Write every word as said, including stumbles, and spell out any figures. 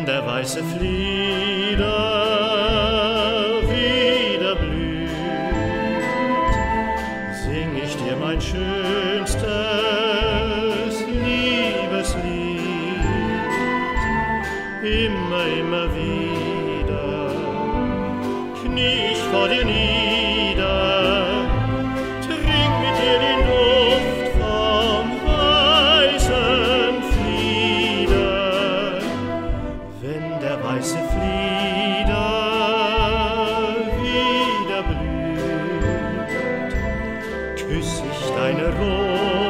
der weiße Flieder wieder blüht, sing ich dir mein schönstes Liebeslied. Immer, immer wieder knie ich vor dir nieder, trink mit dir den Duft vom weißen Flieder. Wenn der weiße Flieder wieder blüht, küss ich deine Rose